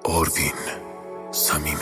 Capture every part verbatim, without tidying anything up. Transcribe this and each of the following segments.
آروین صمیمی.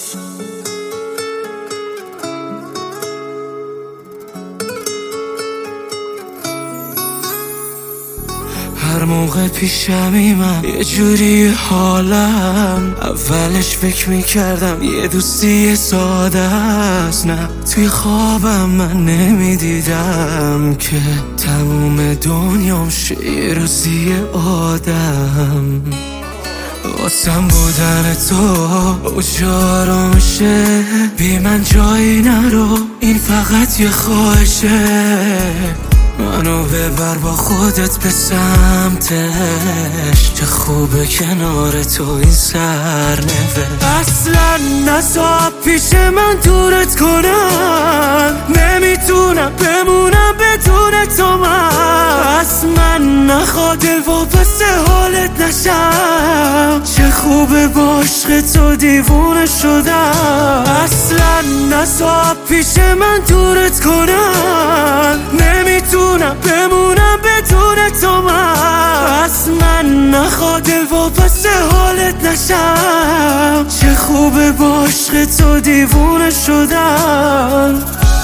هر موقع پیشمی من یه جوری حالم، اولش فکر میکردم یه دوستی ساده است، نه توی خوابم من نمیدیدم که تموم دنیام شه یه روزی آدم. واسم بودن تو اجارو میشه، بی من جایی نرو، این فقط یه خواهشه. منو ببر با خودت به سمتش، چه خوبه کنار تو این سرنوشت. اصلا نذار پیش من دورت کنم، نمیتونم بمونم بدون تو من. پس من نخواد واپس حالت نشم، چه خوبه با عشق تو دیوونه شدم. اصلا نذار پیش من دورت کنم، نمیتونم بمونم بدون تو من. پس من نخواد واپس حالت نشم، چه خوبه با عشق تو دیوونه شدم.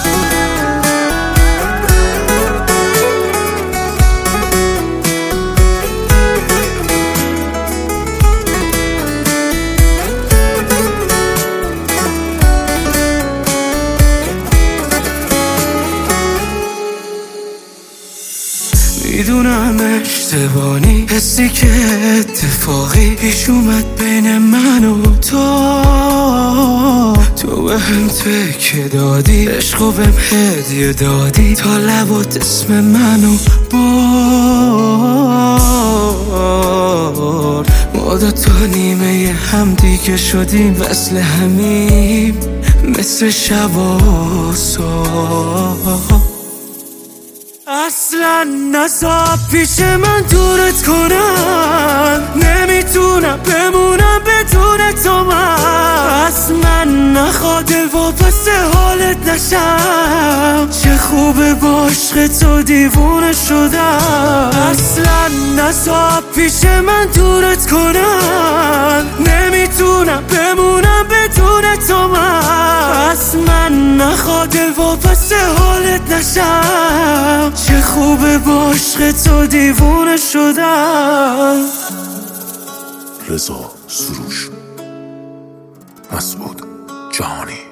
میدونم اشتباهی، حسی که اتفاقی پیش اومد بین من و تو. تو به هم تکه دادی، عشقو بهم هدیه دادی، تا لبات اسم منو برد. ما دوتا نیمه هم دیگه شدیم، وصل همیم مثل شب و صبح. اصلا نذار پیش من دورت کنم، نمیتونم بمونم بدون تو من. پس من نخواد واپس حالت نشم، چه خوبه با عشق تو دیوونه شدم. اصلا نذار پیش من دورت کنم، نمیتونم بمونم بدون تو من. پس من نخواد واپس حالت نشم، چه خوبه با عشق تو دیوونه شدم. رضا سروش، مسعود جهانی.